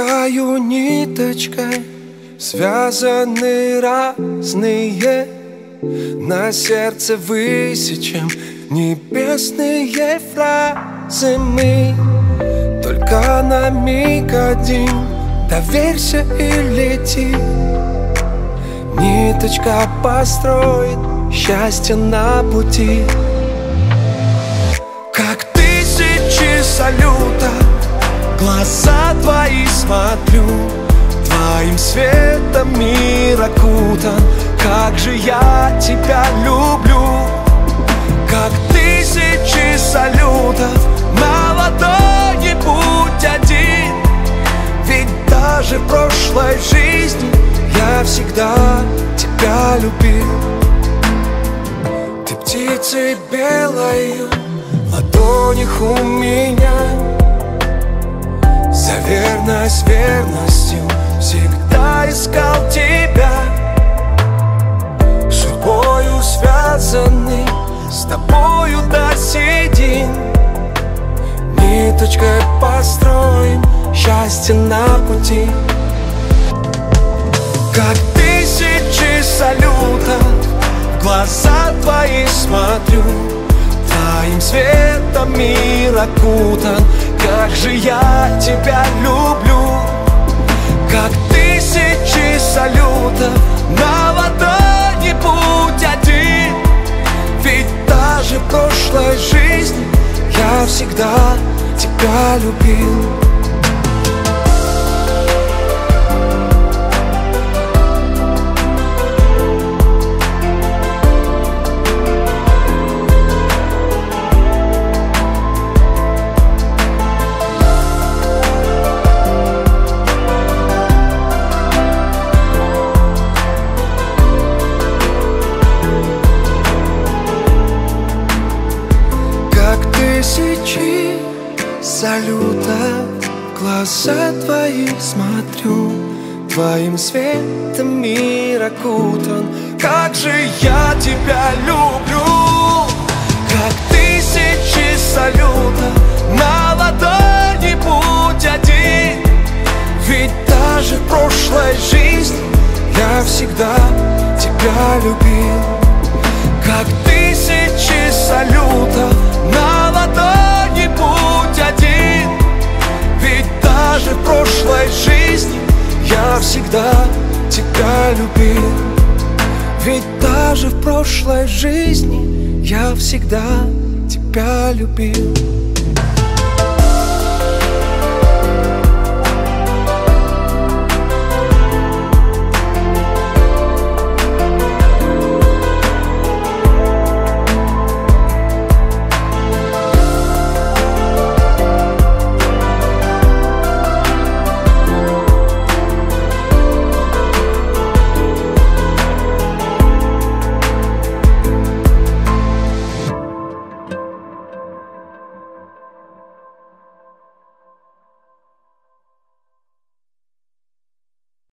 Тонкою ниточкой связаны разные на сердце высечем небесные фразы. Мы только на миг один, доверься и лети. Ниточка построит счастье на пути. Как тысячи салютов глаза твои смотрю, твоим светом мир окутан. Как же я тебя люблю. Как тысячи салютов на ладони путь один. Ведь даже в прошлой жизни я всегда тебя любил. Ты птицей белой в ладонях у меня. За верность верностью всегда искал тебя. Судьбою связанный с тобою до сей день. Ниточкой построим счастье на пути. Как тысячи салютов в глаза твои смотрю, твоим светом мир окутан. Как же я тебя люблю. Как тысячи салютов на ладони путь один. Ведь даже в прошлой жизни я всегда тебя любил. Тысячи салютов в глаза твои смотрю, твоим светом мир окутан. Как же я тебя люблю. Как тысячи салютов на ладони путь один. Ведь даже в прошлой жизни я всегда тебя любил. Как тысячи салютов на ладони путь один. Ведь даже в прошлой жизни я всегда тебя любил. Ведь даже в прошлой жизни я всегда тебя любил.